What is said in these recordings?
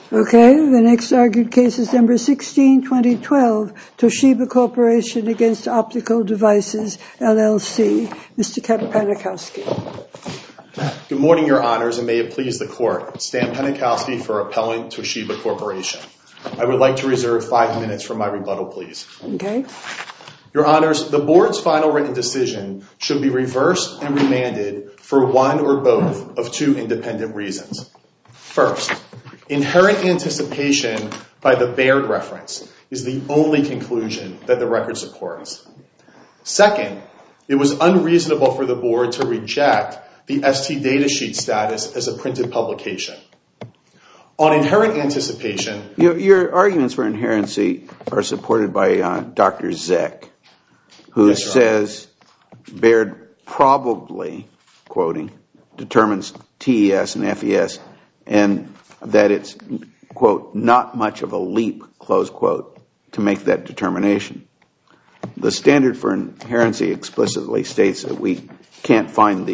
Okay, the next argued case is number 16-2012, Toshiba Corporation against Optical Devices, LLC. Mr. Panikowsky. Good morning, Your Honors, and may it please the Court. Stan Panikowsky for Appellant Toshiba Corporation. I would like to reserve 5 minutes for my rebuttal, please. Okay. Your Honors, the Board's final written decision should be reversed and remanded for one or both of two independent reasons. First, inherent anticipation by the Baird reference is the only conclusion that the record supports. Second, it was unreasonable for the Board to reject the ST datasheet status as a printed publication. On inherent anticipation... Your arguments for inherency are supported by Dr. Zek, who says Baird probably, quoting, determines TES and FES, and that it's, quote, not much of a leap, close quote, to make that determination. The standard for inherency explicitly states that we cannot find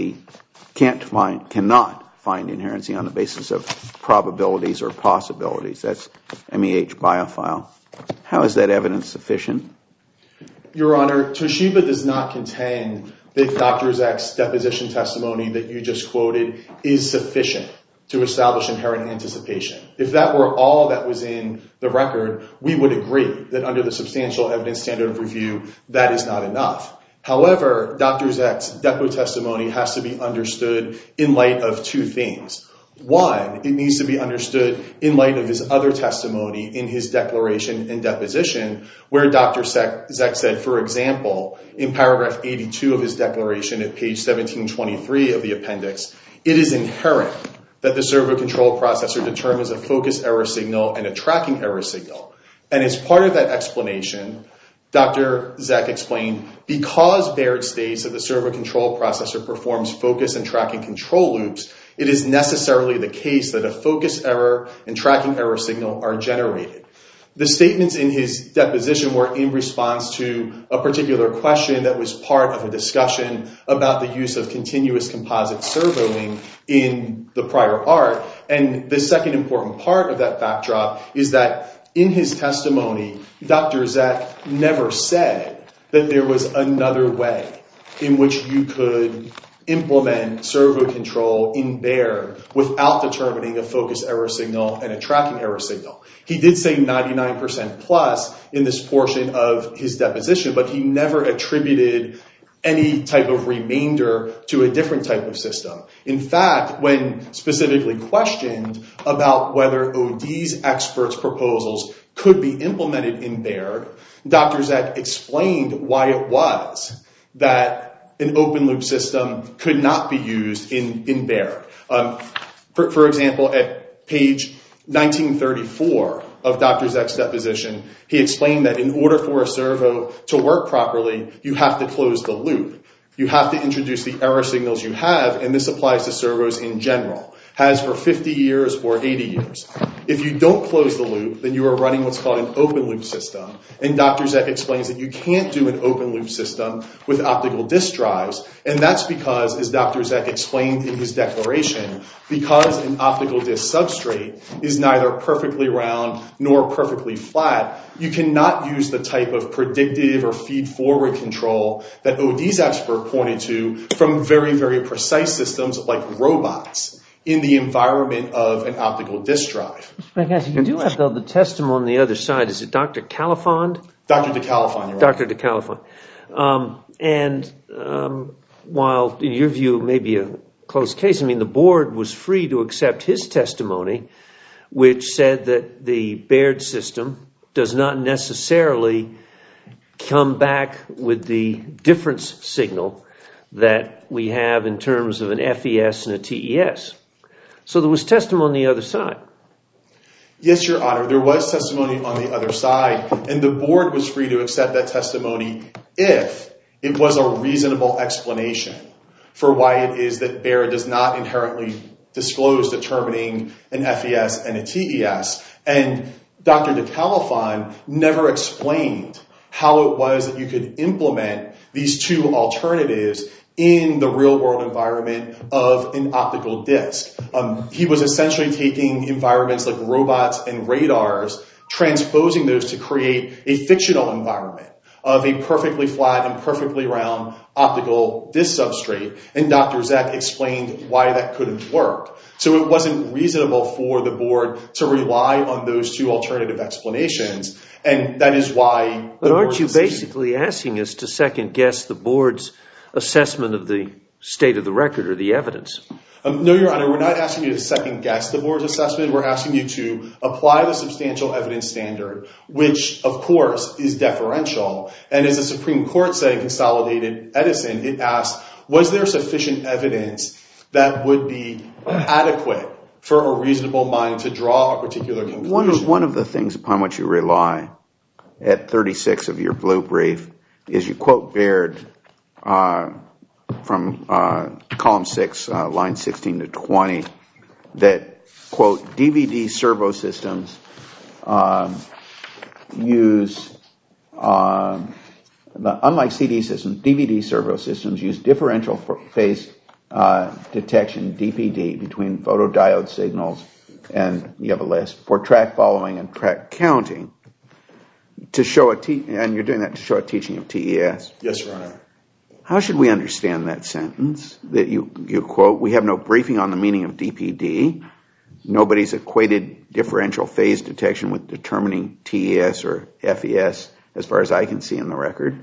inherency on the basis of probabilities or possibilities. That's MEH biofile. How is that evidence sufficient? Your Honor, Toshiba does not contend that Dr. Zek's deposition testimony that you just quoted is sufficient to establish inherent anticipation. If that were all that was in the record, we would agree that under the substantial evidence standard of review, that is not enough. However, Dr. Zek's depo testimony has to be understood in light of two things. One, it needs to be understood in light of his other testimony in his declaration and deposition, where Dr. Zek said, for example, in paragraph 82 of his declaration at page 1723 of the appendix, it is inherent that the servo control processor determines a focus error signal and a tracking error signal. And as part of that explanation, Dr. Zek explained, because Baird states that the servo control processor performs focus and tracking control loops, it is necessarily the case that a focus error and tracking error signal are generated. The statements in his deposition were in response to a particular question that was part of a discussion about the use of continuous composite servoing in the prior art. And the second important part of that backdrop is that in his testimony, Dr. Zek never said that there was another way in which you could implement servo control in Baird without determining a focus error signal and a tracking error signal. He did say 99% plus in this portion of his deposition, but he never attributed any type of remainder to a different type of system. In fact, when specifically questioned about whether OD's experts' proposals could be implemented in Baird, Dr. Zek explained why it was that an open loop system could not be used in Baird. For example, at page 1934 of Dr. Zek's deposition, he explained that in order for a servo to work properly, you have to close the loop. You have to introduce the error signals you have, and this applies to servos in general, has for 50 years or 80 years. If you don't close the loop, then you are running what's called an open loop system. And Dr. Zek explains that you can't do an open loop system with optical disk drives. And that's because, as Dr. Zek explained in his declaration, because an optical disk substrate is neither perfectly round nor perfectly flat, you cannot use the type of predictive or feed-forward control that OD's expert pointed to from very, very precise systems like robots in the environment of an optical disk drive. You do have, though, the testimony on the other side. Is it Dr. Califond? Dr. DeCalifond, Your Honor. Dr. DeCalifond. While, in your view, it may be a close case, I mean, the board was free to accept his testimony, which said that the Baird system does not necessarily come back with the difference signal that we have in terms of an FES and a TES. So there was testimony on the other side. Yes, Your Honor, there was testimony on the other side, and the board was free to accept that testimony if it was a reasonable explanation for why it is that Baird does not inherently disclose determining an FES and a TES. And Dr. DeCalifond never explained how it was that you could implement these two alternatives in the real-world environment of an optical disc. He was essentially taking environments like robots and radars, transposing those to create a fictional environment of a perfectly flat and perfectly round optical disc substrate, and Dr. Zek explained why that couldn't work. So it wasn't reasonable for the board to rely on those two alternative explanations, and that is why... But aren't you basically asking us to second-guess the board's assessment of the state of the record or the evidence? No, Your Honor, we're not asking you to second-guess the board's assessment. We're asking you to apply the substantial evidence standard, which, of course, is deferential. And as the Supreme Court said in Consolidated Edison, it asked, was there sufficient evidence that would be adequate for a reasonable mind to draw a particular conclusion? One of the things upon which you rely at 36 of your blue brief is you quote Baird from column 6, line 16 to 20, that, quote, DVD servo systems use, unlike CD systems, DVD servo systems use differential phase detection, DPD, between photodiode signals, and you have a list, for track following and track counting, to show and you're doing that to show a teaching of TES. Yes, Your Honor. How should we understand that sentence that you quote? We have no briefing on the meaning of DPD. Nobody's equated differential phase detection with determining TES or FES, as far as I can see in the record.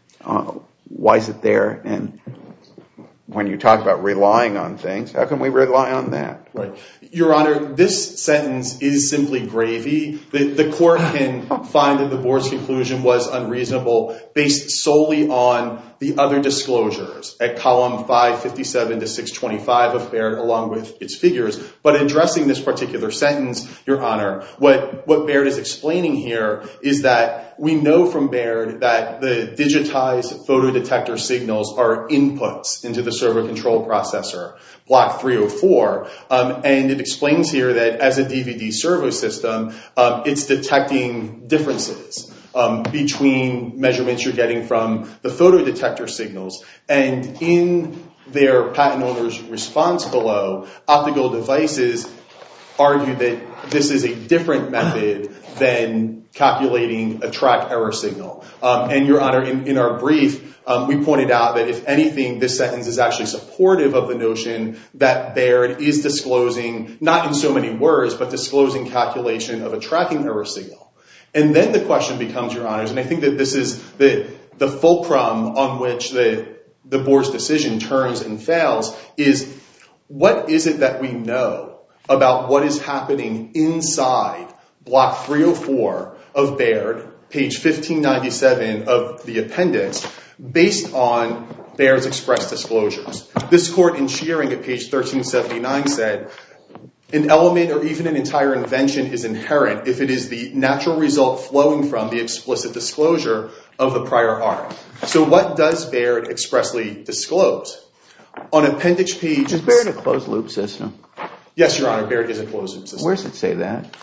Why is it there? And when you talk about relying on things, how can we rely on that? Right. Your Honor, this sentence is simply gravy. The court can find that the board's conclusion was unreasonable based solely on the other disclosures at column 557 to 625 of Baird, along with its figures. But addressing this particular sentence, Your Honor, what Baird is explaining here is that we know from Baird that the digitized photodetector signals are inputs into the servo control processor, block 304, and it explains here that as a DVD servo system, it's detecting differences between measurements you're getting from the photodetector signals. And in their patent owner's response below, Optical Devices argue that this is a different method than calculating a track error signal. And Your Honor, in our brief, we pointed out that if anything, this sentence is actually supportive of the notion that Baird is disclosing, not in so many words, but disclosing calculation of a tracking error signal. And then the question becomes, Your Honors, and I think that this is the fulcrum on which the board's decision turns and fails, is what is it that we know about what is happening inside block 304 of Baird, page 1597 of the appendix, based on Baird's express disclosures. This court in Shearing at page 1379 said, an element or even an entire invention is inherent if it is the natural result flowing from the explicit disclosure of the prior art. So what does Baird expressly disclose? On appendix page... Is Baird a closed-loop system? Yes, Your Honor, Baird is a closed-loop system. Where does it say that?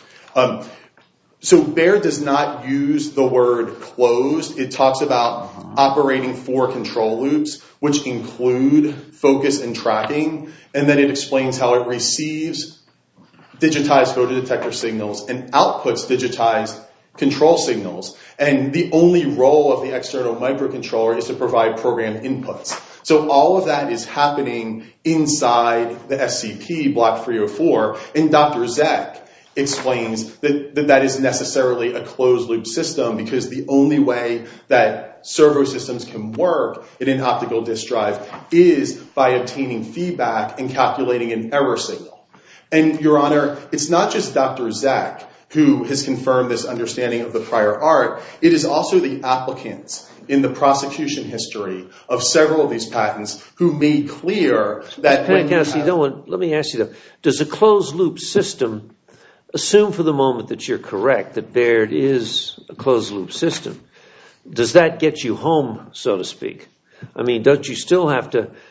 So Baird does not use the word closed. It talks about operating 4 control loops, which include focus and tracking, and then it explains how it receives digitized photodetector signals and outputs digitized control signals. And the only role of the external microcontroller is to provide program inputs. So all of that is happening inside the SCP, block 304, and Dr. Zek explains that is necessarily a closed-loop system because the only way that servo systems can work in an optical disk drive is by obtaining feedback and calculating an error signal. And, Your Honor, it's not just Dr. Zek who has confirmed this understanding of the prior art. It is also the applicants in the prosecution history of several of these patents who made clear that... Let me ask you, though. Does a closed-loop system, assume for the moment that you're correct, that Baird is a closed-loop system, does that get you home, so to speak? I mean, doesn't it still have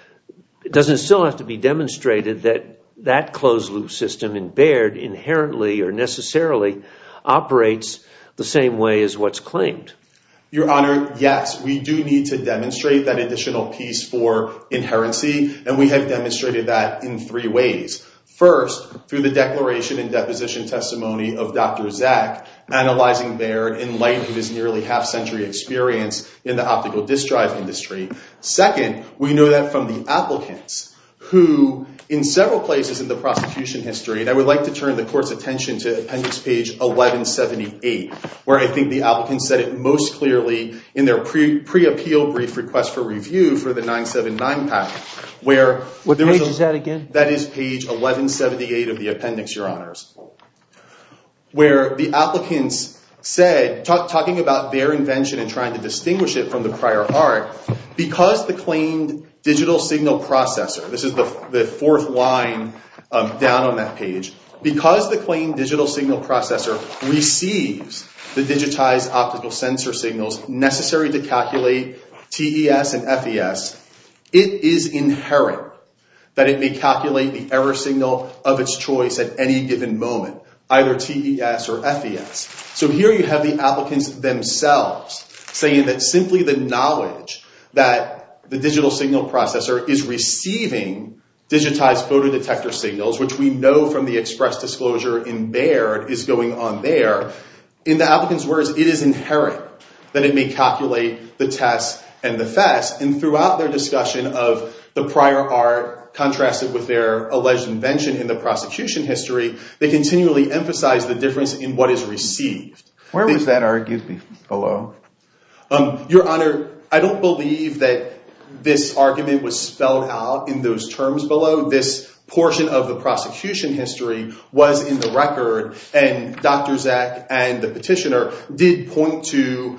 to be demonstrated that that closed-loop system in Baird inherently or necessarily operates the same way as what's claimed? Your Honor, yes, we do need to demonstrate that additional piece for inherency, and we have demonstrated that in 3 ways. First, through the declaration and deposition testimony of Dr. Zak, analyzing Baird in light of his nearly half-century experience in the optical disk drive industry. Second, we know that from the applicants, who in several places in the prosecution history, and I would like to turn the court's attention to appendix page 1178, where I think the applicants said it most clearly in their pre-appeal brief request for review for the 979 patent, where... What page is that again? That is page 1178 of the appendix, Your Honors, where the applicants said, talking about their invention and trying to distinguish it from the prior art, because the claimed digital signal processor, this is the 4th line down on that page, because the claimed digital signal processor receives the digitized optical sensor signals necessary to calculate TES and FES, it is inherent that it may calculate the error signal of its choice at any given moment, either TES or FES. So here you have the applicants themselves saying that simply the knowledge that the digital signal processor is receiving digitized photodetector signals, which we know from the express disclosure in Baird is going on there. In the applicant's words, it is inherent that it may calculate the TES and the FES. And throughout their discussion of the prior art contrasted with their alleged invention in the prosecution history, they continually emphasize the difference in what is received. Where was that argued below? Your Honor, I don't believe that this argument was spelled out in those terms below. This portion of the prosecution history was in the record, and Dr. Zak and the petitioner did point to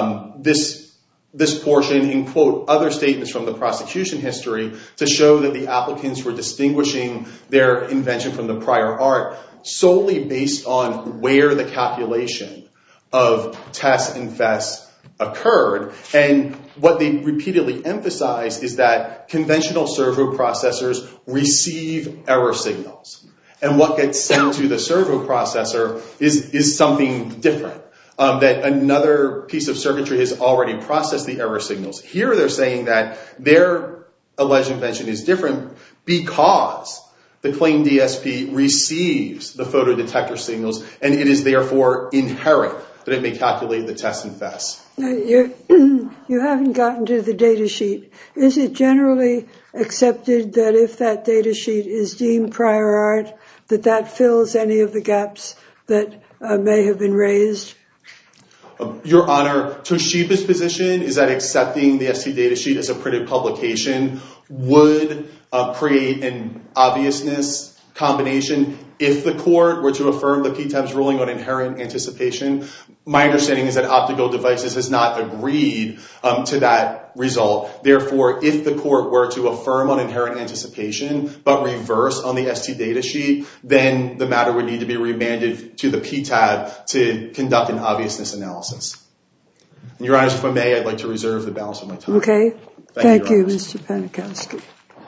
this portion in, quote, other statements from the prosecution history to show that the applicants were distinguishing their invention from the prior art solely based on where the calculation of TES and FES occurred. And what they repeatedly emphasize is that conventional servo processors receive error signals. And what gets sent to the servo processor is something different. That another piece of circuitry has already processed the error signals. Here they're saying that their alleged invention is different because the claimed DSP receives the photodetector signals, and it is therefore inherent that it may calculate the TES and FES. You haven't gotten to the data sheet. Is it generally accepted that if that data sheet is deemed prior art, that fills any of the gaps that may have been raised? Your Honor, Toshiba's position is that accepting the ST data sheet as a printed publication would create an obviousness combination if the court were to affirm the PTAB's ruling on inherent anticipation. My understanding is that Optical Devices has not agreed to that result. Therefore, if the court were to affirm on inherent anticipation but reverse on the ST data sheet, then the matter would need to be remanded to the PTAB to conduct an obviousness analysis. Your Honor, if I may, I'd like to reserve the balance of my time. Okay. Thank you, Mr. Panikowski.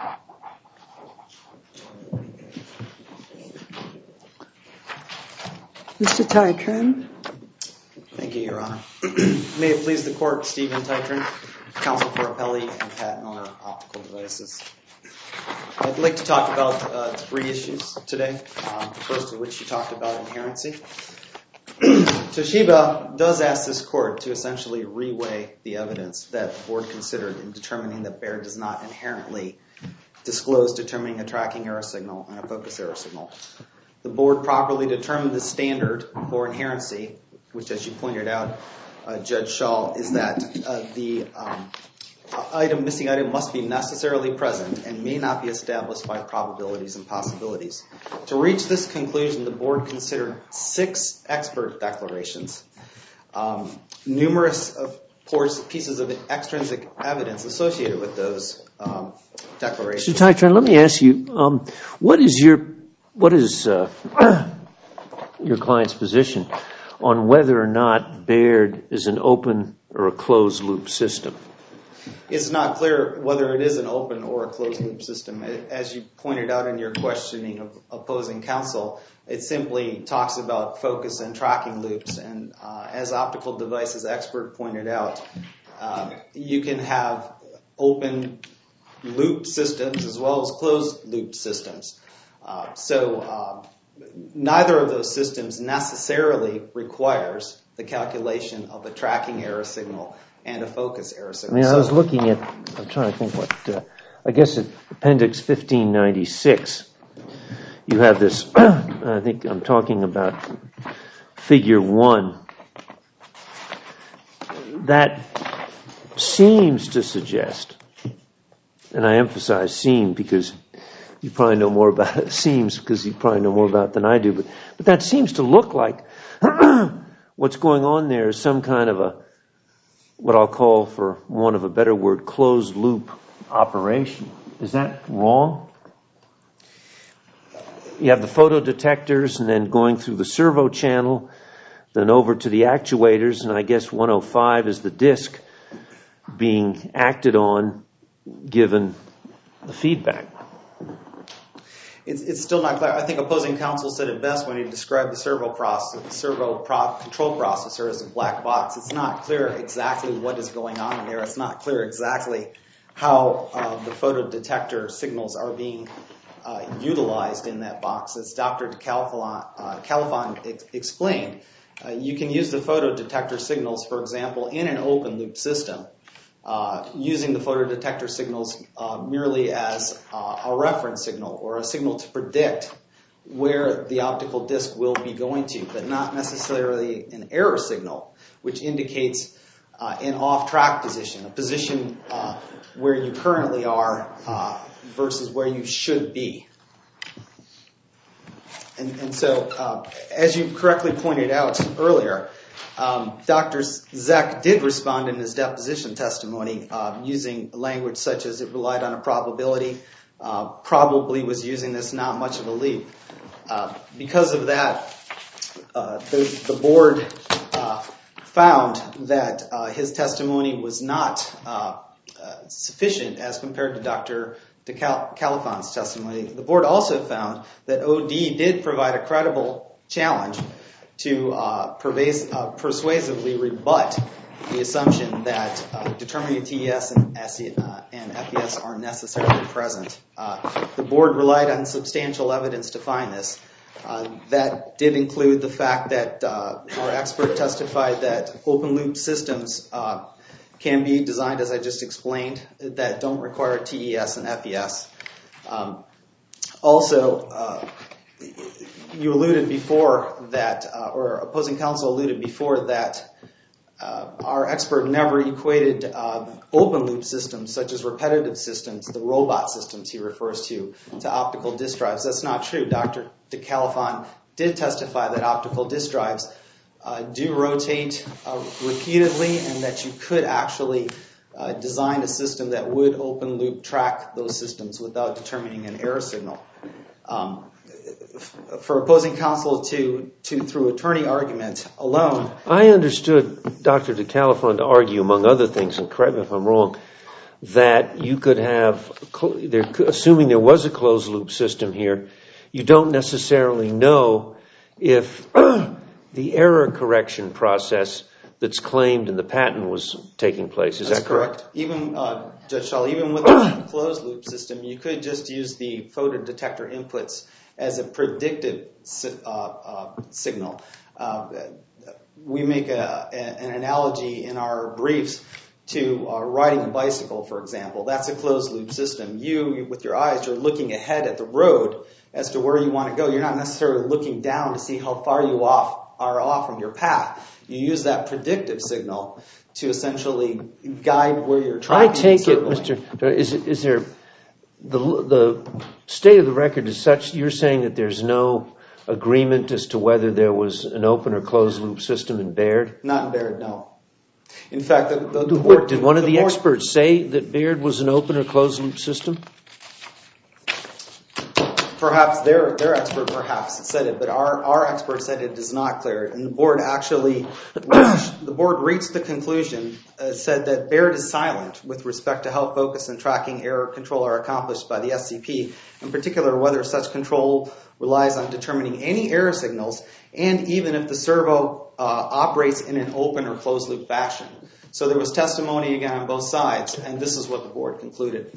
Mr. Tytran. Thank you, Your Honor. May it please the Court, Stephen Tytran, Counsel for Appellee and Patent Owner, Optical Devices. I'd like to talk about 3 issues today, the first of which you talked about, inherency. Toshiba does ask this Court to essentially reweigh the evidence that the Board considered in determining that Baird does not inherently disclose determining a tracking error signal and a focus error signal. The Board properly determined the standard for inherency, which, as you pointed out, Judge Schall, is that the missing item must be necessarily present and may not be established by probabilities and possibilities. To reach this conclusion, the Board considered 6 expert declarations, numerous pieces of extrinsic evidence associated with those declarations. Mr. Tytran, let me ask you, what is your client's position on whether or not Baird is an open or a closed loop system? It's not clear whether it is an open or a closed loop system. As you pointed out in your questioning of opposing counsel, it simply talks about focus and tracking loops. And as optical devices expert pointed out, you can have open loop systems as well as closed loop systems. So neither of those systems necessarily requires the calculation of a tracking error signal and a focus error signal. I mean, I was looking at, I'm trying to think what, I guess at Appendix 1596, you have this, I think I'm talking about Figure 1. That seems to suggest, and I emphasize seem because you probably know more about it, seems because you probably know more about it than I do, but that seems to look like what's going on there is some kind of a, what I'll call, for want of a better word, closed loop operation. Is that wrong? You have the photodetectors and then going through the servo channel, then over to the actuators, and I guess 105 is the disk being acted on given the feedback. It's still not clear. I think opposing counsel said it best when he described the servo control processor as a black box. It's not clear exactly what is going on in there. It's not clear exactly how the photodetector signals are being utilized in that box. As Dr. Califan explained, you can use the photodetector signals, for example, in an open loop system, using the photodetector signals merely as a reference signal or a signal to predict where the optical disc will be going to, but not necessarily an error signal, which indicates an off-track position, a position where you currently are versus where you should be. And so, as you correctly pointed out earlier, Dr. Zek did respond in his deposition testimony using language such as it relied on a probability, probably was using this, not much of a leap. Because of that, the board found that his testimony was not sufficient as compared to Dr. Califan's testimony. The board also found that OD did provide a credible challenge to persuasively rebut the assumption that determining TES and FES are necessarily present. The board relied on substantial evidence to find this. That did include the fact that our expert testified that open loop systems can be designed, as I just explained, that don't require TES and FES. Also, you alluded before that, or opposing counsel alluded before that, our expert never equated open loop systems, such as repetitive systems, the robot systems he refers to optical disk drives. That's not true. Dr. Califan did testify that optical disk drives do rotate repeatedly, and that you could actually design a system that would open loop track those systems without determining an error signal. For opposing counsel to through attorney argument alone. I understood Dr. Califan to argue, among other things, and correct me if I'm wrong, that you could have, assuming there was a closed loop system here, you don't necessarily know if the error correction process that's claimed in the patent was taking place. Is that correct? Even, Judge Schall, even with a closed loop system, you could just use the photodetector inputs as a predictive signal. We make an analogy in our briefs to riding a bicycle, for example. That's a closed loop system. You, with your eyes, you're looking ahead at the road as to where you want to go. You're not necessarily looking down to see how far you are off from your path. You use that predictive signal to essentially guide where you're trying to. I take it, Mr. Is there the state of the record is such? You're saying that there's no agreement as to whether there was an open or closed loop system in Baird? Not in Baird, no. In fact, did one of the experts say that Baird was an open or closed loop system? Perhaps their expert perhaps said it, but our expert said it is not clear. And the board actually, the board reached the conclusion, said that Baird is silent with respect to how focus and tracking error control are accomplished by the SCP, in particular whether such control relies on determining any error signals, and even if the servo operates in an open or closed loop fashion. So there was testimony again on both sides, and this is what the board concluded.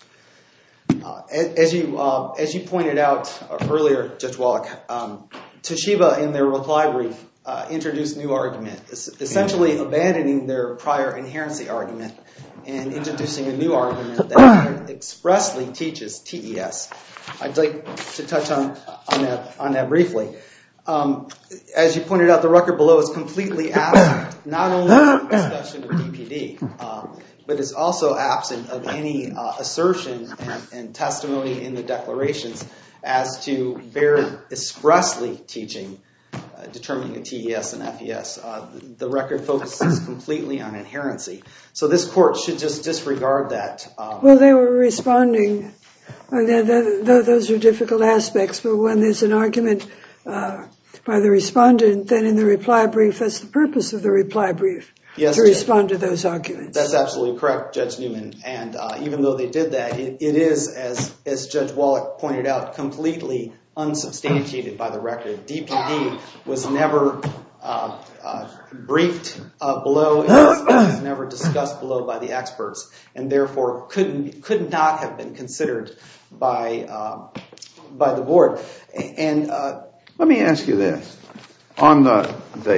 As you pointed out earlier, Judge Wallach, Toshiba in their reply brief introduced new argument, essentially abandoning their prior inherency argument and introducing a new argument that expressly teaches TES. I'd like to touch on that briefly. As you pointed out, the record below is completely absent, not only of the discussion of DPD, but it's also absent of any assertion and testimony in the declarations as to Baird expressly teaching determining a TES and FES. The record focuses completely on inherency. So this court should just disregard that. Well, they were responding. Those are difficult aspects, but when there's an argument by the respondent, then in the reply brief, that's the purpose of the reply brief. Yes, to respond to those arguments. That's absolutely correct, Judge Newman. And even though they did that, it is, as Judge Wallach pointed out, completely unsubstantiated by the record. DPD was never briefed below, it was never discussed below by the experts, and therefore could not have been considered by the board. And let me ask you this: on the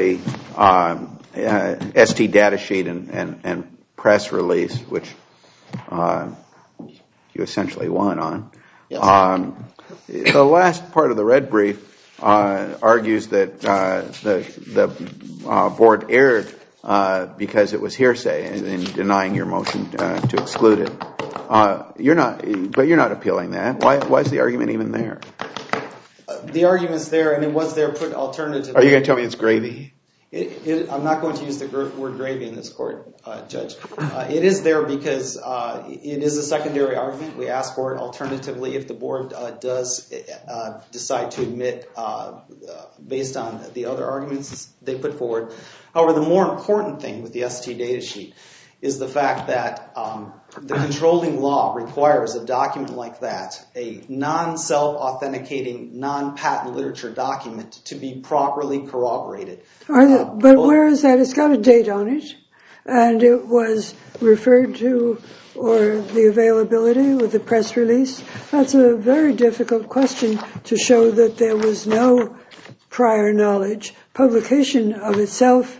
ST data sheet and press release, which you essentially won on. Yes. The last part of the red brief argues that the board erred because it was hearsay in denying your motion to exclude it. You're not appealing that. Why is the argument even there? The argument's there, and it was there put alternatively. Are you going to tell me it's gravy? I'm not going to use the word gravy in this court, Judge. It is there because it is a secondary argument. We ask for it alternatively if the board does decide to admit based on the other arguments they put forward. However, the more important thing with the ST data sheet is the fact that the controlling law requires a document like that, a non-self-authenticating, non-patent literature document, to be properly corroborated. But where is that? It's got a date on it, and it was referred to, or the availability with the press release. That's a very difficult question to show that there was no prior knowledge. Publication of itself,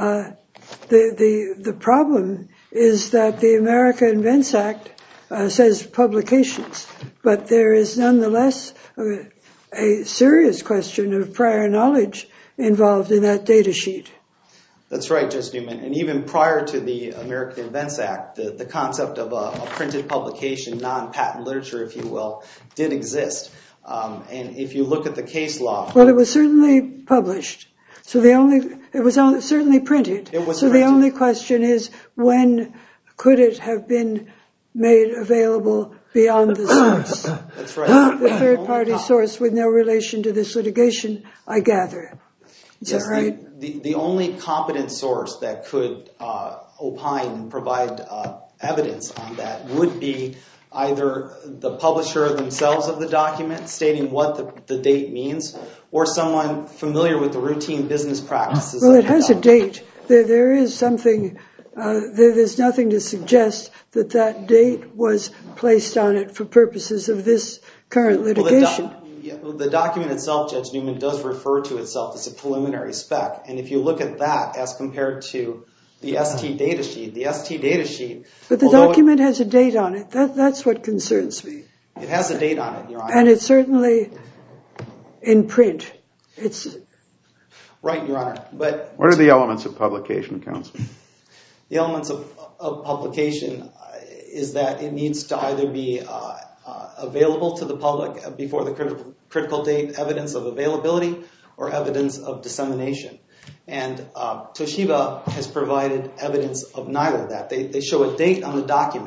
the problem is that the America Invents Act says publications, but there is nonetheless a serious question of prior knowledge involved in that data sheet. That's right, Judge Newman. And even prior to the American Invents Act, the concept of a printed publication, non-patent literature, if you will, did exist. And if you look at the case law... Well, it was certainly published. So it was certainly printed. The only question is, when could it have been made available beyond the source? That's right. The third-party source with no relation to this litigation, I gather. Is that right? The only competent source that could opine and provide evidence on that would be either the publisher themselves of the document, stating what the date means, or someone familiar with the routine business practices. Well, it has a date. There is something, there's nothing to suggest that that date was placed on it for purposes of this current litigation. Well, the document itself, Judge Newman, does refer to itself as a preliminary spec. And if you look at that as compared to the ST data sheet... But the document has a date on it. That's what concerns me. It has a date on it, Your Honor. And it's certainly in print. Right, Your Honor. But what are the elements of publication, counsel? The elements of publication is that it needs to either be available to the public before the critical date, evidence of availability, or evidence of dissemination. And Toshiba has provided evidence of neither of that. They show a date on the document,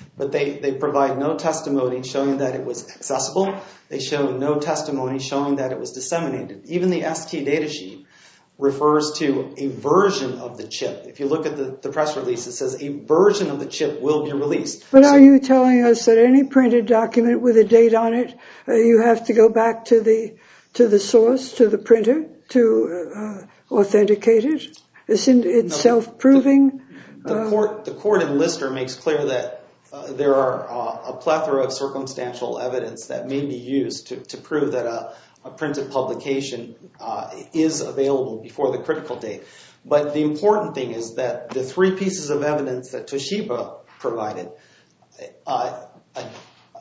but they provide no testimony showing that it was accessible. They show no testimony showing that it was disseminated. Even the ST datasheet refers to a version of the chip. If you look at the press release, it says a version of the chip will be released. But are you telling us that any printed document with a date on it, you have to go back to the source, to the printer, to authenticate it? Isn't it self-proving? The court in Lister makes clear that there are a plethora of circumstantial evidence that may be used to prove that a printed publication is available before the critical date. But the important thing is that the three pieces of evidence that Toshiba provided, an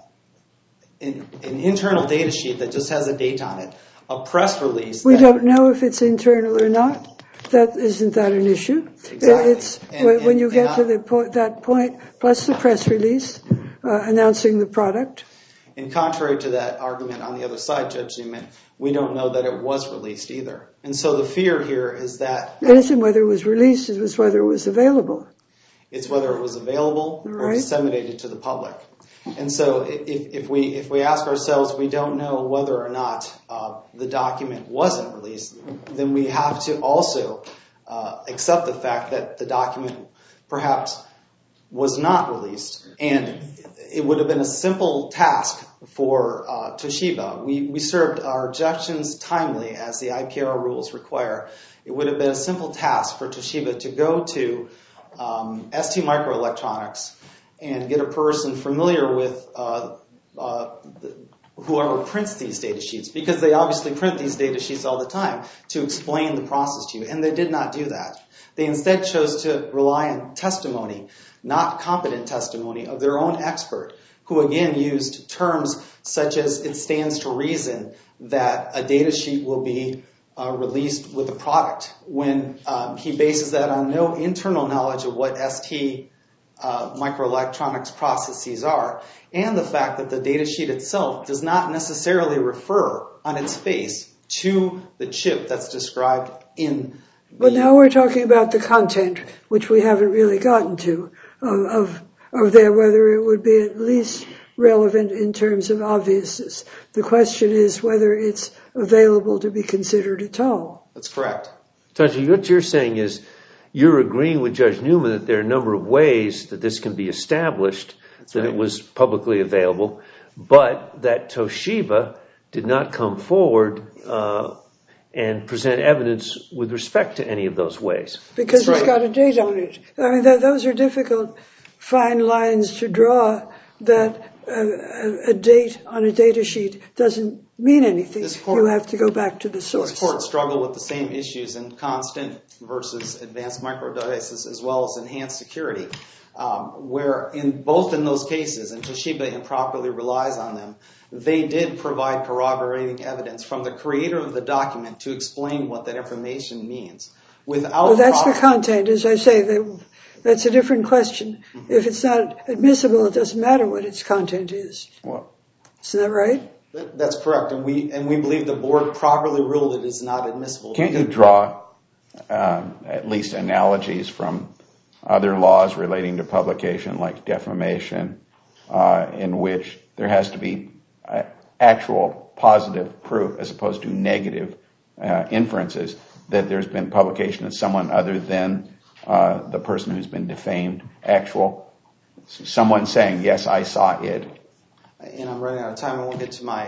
internal data sheet that just has a date on it, a press release. We don't know if it's internal or not. Isn't that an issue? Exactly. When you get to that point, plus the press release announcing the product. And contrary to that argument on the other side, Judge Newman, we don't know that it was released either. And so the fear here is that... It isn't whether it was released, it was whether it was available. It's whether it was available or disseminated to the public. And so if we ask ourselves, we don't know whether or not the document wasn't released, then we have to also accept the fact that the document perhaps was not released. And it would have been a simple task for Toshiba. We served our objections timely as the IPR rules require. It would have been a simple task for Toshiba to go to ST Microelectronics and get a person familiar with whoever prints these data sheets, because they obviously print these data sheets all the time, to explain the process to you. And they did not do that. They instead chose to rely on testimony, not competent testimony, of their own expert, who again used terms such as it stands to reason that a data sheet will be released with a product, when he bases that on no internal knowledge of what ST Microelectronics processes are, and the fact that the data sheet itself does not necessarily refer on its face to the chip that's described in the... But now we're talking about the content, which we haven't really gotten to, of whether it would be at least relevant in terms of obviousness. The question is whether it's available to be considered at all. That's correct. Judge, what you're saying is you're agreeing with Judge Newman that there are a number of ways that this can be established, that it was publicly available, but that Toshiba did not come forward and present evidence with respect to any of those ways. Because it's got a date on it. I mean, those are difficult, fine lines to draw, that a date on a data sheet doesn't mean anything. You have to go back to the source. This court struggled with the same issues in constant versus advanced micro devices, as well as enhanced security, where in both in those cases, and Toshiba improperly relies on them, they did provide corroborating evidence from the creator of the document to explain what that information means. Well, that's the content, as I say. That's a different question. If it's not admissible, it doesn't matter what its content is. Well, isn't that right? That's correct, and we believe the board properly ruled it is not admissible. Can't you draw at least analogies from other laws relating to publication, like defamation, in which there has to be actual positive proof as opposed to negative inferences that there's been publication of someone other than the person who's been defamed, someone saying, yes, I saw it. And I'm running out of time. I won't get to my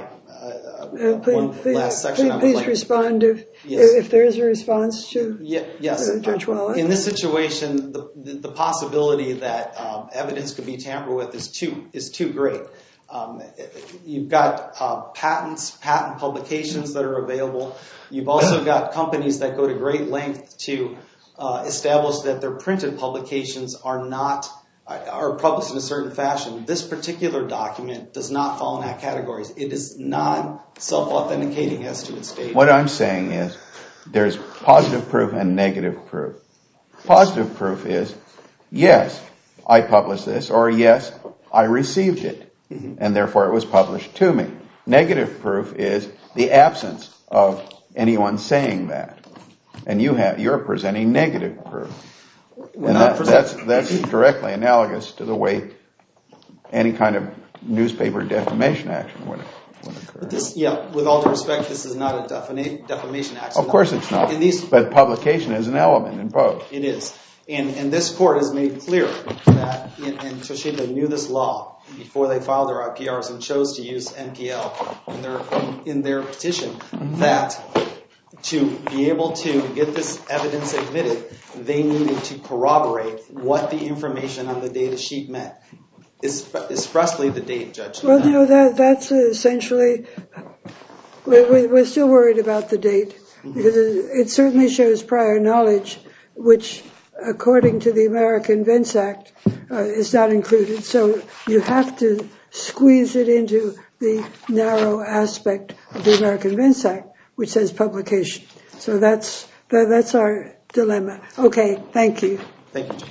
one last section. Please respond if there is a response to Judge Wallace. In this situation, the possibility that evidence could be tampered with is too great. You've got patent publications that are available. You've also got companies that go to great length to establish that their printed publications are published in a certain fashion. This particular document does not fall in that category. It is non-self-authenticating as to its date. What I'm saying is there's positive proof and negative proof. Positive proof is, yes, I published this, or yes, I received it, and therefore it was published to me. Negative proof is the absence of anyone saying that. And you're presenting negative proof. And that's directly analogous to the way any kind of newspaper defamation action would occur. With all due respect, this is not a defamation action. Of course it's not. But publication is an element in both. It is. And this court has made clear that, and Toshiba knew this law before they filed their IPRs and chose to use NPL in their petition, that to be able to get this evidence admitted, they needed to corroborate what the information on the data sheet meant, especially the date, Judge. Well, you know, that's essentially, we're still worried about the date, because it certainly shows prior knowledge, which, according to the American Vents Act, is not included. So you have to squeeze it into the narrow aspect of the American Vents Act, which says publication. So that's our dilemma. Okay, thank you. Thank you.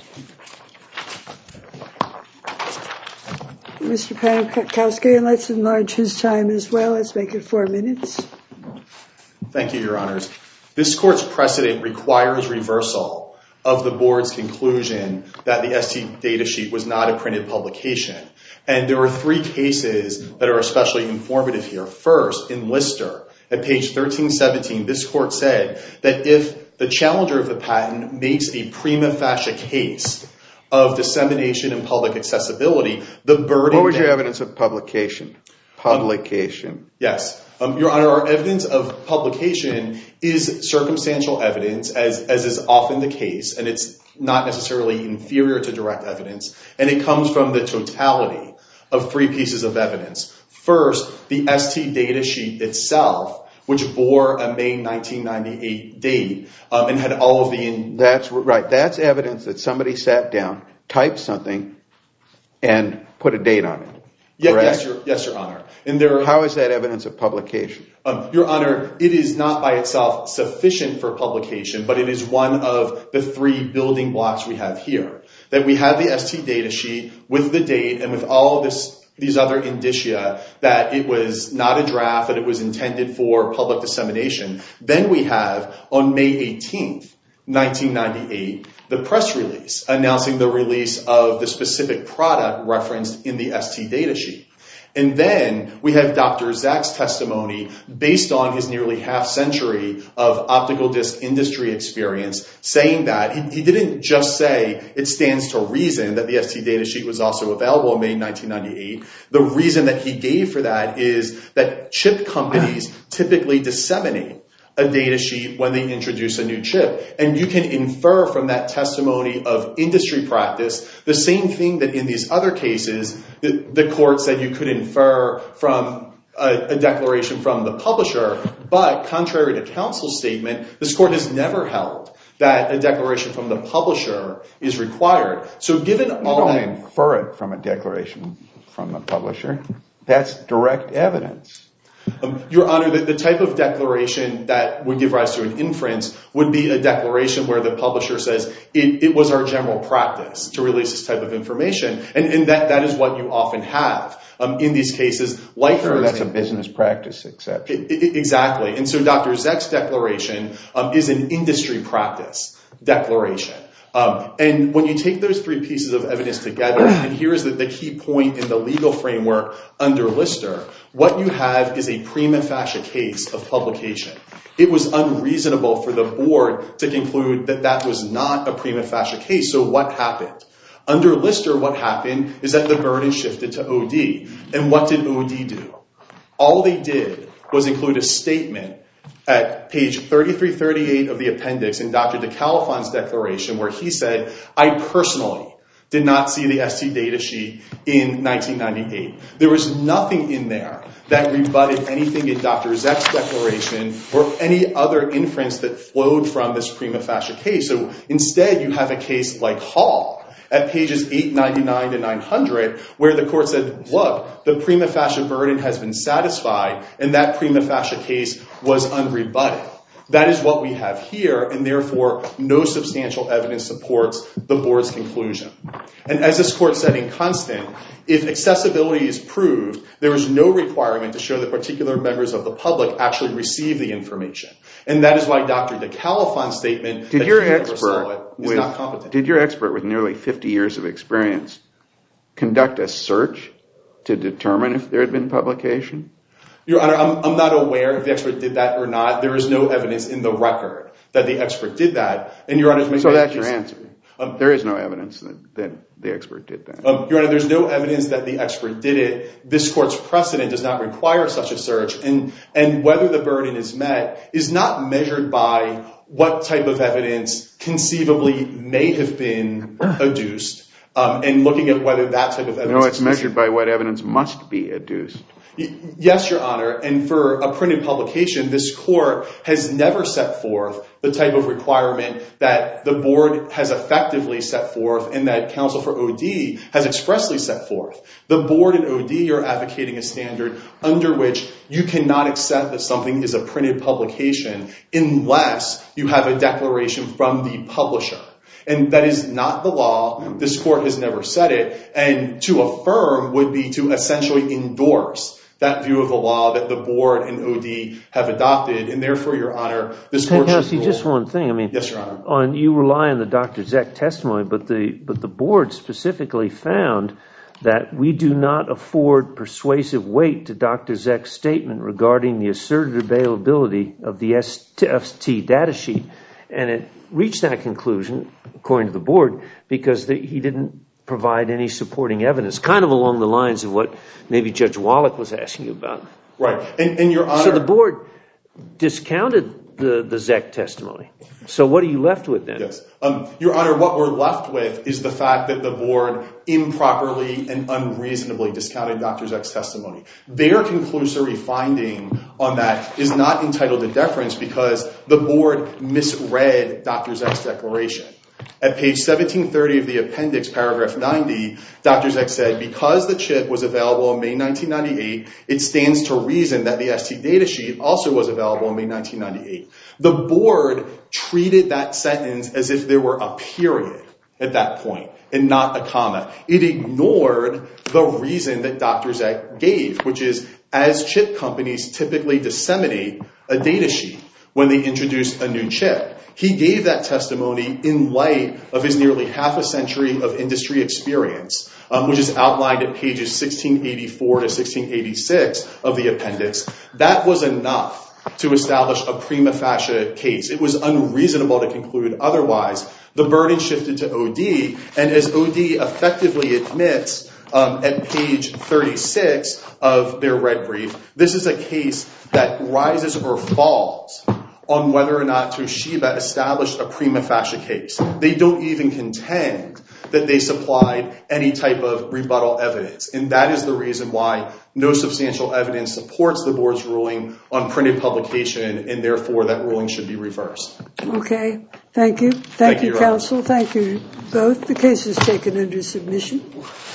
Mr. Panikowski, and let's enlarge his time as well. Let's make it 4 minutes. Thank you, Your Honors. This court's precedent requires reversal of the board's conclusion that the ST data sheet was not a printed publication. And there are 3 cases that are especially informative here. First, in Lister, at page 1317, this court said that if the challenger of the patent makes a prima facie case of dissemination and public accessibility, the burden... What was your evidence of publication? Publication. Yes. Your Honor, our evidence of publication is circumstantial evidence, as is often the case, and it's not necessarily inferior to direct evidence, and it comes from the totality of 3 pieces of evidence. First, the ST data sheet itself, which bore a May 1998 date and had all of the... That's right. That's evidence that somebody sat down, typed something, and put a date on it. Yes, Your Honor. And how is that evidence of publication? Your Honor, it is not by itself sufficient for publication, but it is one of the 3 building blocks we have here. That we have the ST data sheet with the date and with all of these other indicia that it was not a draft, that it was intended for public dissemination. Then we have, on May 18th, 1998, the press release announcing the release of the specific product referenced in the ST data sheet. And then we have Dr. Zach's testimony based on his nearly half-century of optical disc industry experience, saying that he didn't just say it stands to reason that the ST data sheet was also available in May 1998. The reason that he gave for that is that chip companies typically disseminate a data sheet when they introduce a new chip. And you can infer from that testimony of industry practice the same thing that in these other cases the court said you could infer from a declaration from the publisher. But contrary to counsel's statement, this court has never held that a declaration from the publisher is required. So given all that... You don't infer it from a declaration from the publisher. That's direct evidence. Your Honor, the type of declaration that would give rise to an inference would be a declaration where the publisher says it was our general practice to release this type of information. And that is what you often have in these cases. Like, sure, that's a business practice exception. Exactly. And so Dr. Zech's declaration is an industry practice declaration. And when you take those 3 pieces of evidence together, and here's the key point in the legal framework under Lister, what you have is a prima facie case of publication. It was unreasonable for the board to conclude that that was not a prima facie case. So what happened? Under Lister, what happened is that the burden shifted to OD. And what did OD do? All they did was include a statement at page 3338 of the appendix in Dr. DeCalifan's declaration where he said, I personally did not see the ST data sheet in 1998. There was nothing in there that rebutted anything in Dr. Zech's declaration or any other inference that flowed from this prima facie case. So instead, you have a case like Hall at pages 899 to 900 where the court said, look, the prima facie burden has been satisfied and that prima facie case was unrebutted. That is what we have here, and therefore no substantial evidence supports the board's conclusion. And as this court said in Constant, if accessibility is proved, there is no requirement to show that particular members of the public actually receive the information. And that is why Dr. DeCalifan's statement that he never saw it is not competent. Did your expert with nearly 50 years of experience conduct a search to determine if there had been publication? Your Honor, I'm not aware if the expert did that or not. There is no evidence in the record that the expert did that. And Your Honor, so that's your answer. There is no evidence that the expert did that. Your Honor, there's no evidence that the expert did it. This court's precedent does not require such a search. And whether the burden is met is not measured by what type of evidence conceivably may have been adduced, and looking at whether that type of evidence... No, it's measured by what evidence must be adduced. Yes, Your Honor. And for a printed publication, this court has never set forth the type of requirement that the board has effectively set forth and that counsel for OD has expressly set forth. The board and OD are advocating a standard under which you cannot accept that something is a printed publication unless you have a declaration from the publisher. And that is not the law. This court has never said it. And to affirm would be to essentially endorse that view of the law that the board and OD have adopted. And therefore, Your Honor, this court should rule... Just one thing. I mean, yes, Your Honor. You rely on the Dr. Zek testimony, but the board specifically found that we do not afford persuasive weight to Dr. Zek's statement regarding the asserted availability of the ST data sheet. And it reached that conclusion, according to the board, because he didn't provide any supporting evidence, kind of along the lines of what maybe Judge Wallach was asking you about. Right. And Your Honor... So the board discounted the Zek testimony. So what are you left with then? Yes. Your Honor, what we're left with is the fact that the board improperly and unreasonably discounted Dr. Zek's testimony. Their conclusory finding on that is not entitled to deference because the board misread Dr. Zek's declaration. At page 1730 of the appendix, paragraph 90, Dr. Zek said, because the chip was available in May 1998, it stands to reason that the ST data sheet also was available in May 1998. The board treated that sentence as if there were a period at that point and not a comma. It ignored the reason that Dr. Zek gave, which is as chip companies typically disseminate a data sheet when they introduce a new chip. He gave that testimony in light of his nearly half a century of industry experience, which is outlined at pages 1684 to 1686 of the appendix. That was enough to establish a prima facie case. It was unreasonable to conclude otherwise. The burden shifted to OD, and as OD effectively admits at page 36 of their red brief, this is a case that rises or falls on whether or not Toshiba established a prima facie case. They don't even contend that they supplied any type of rebuttal evidence. And that is the reason why no substantial evidence supports the board's ruling on printed publication, and therefore that ruling should be reversed. Okay. Thank you. Thank you, counsel. Thank you both. The case is taken under submission.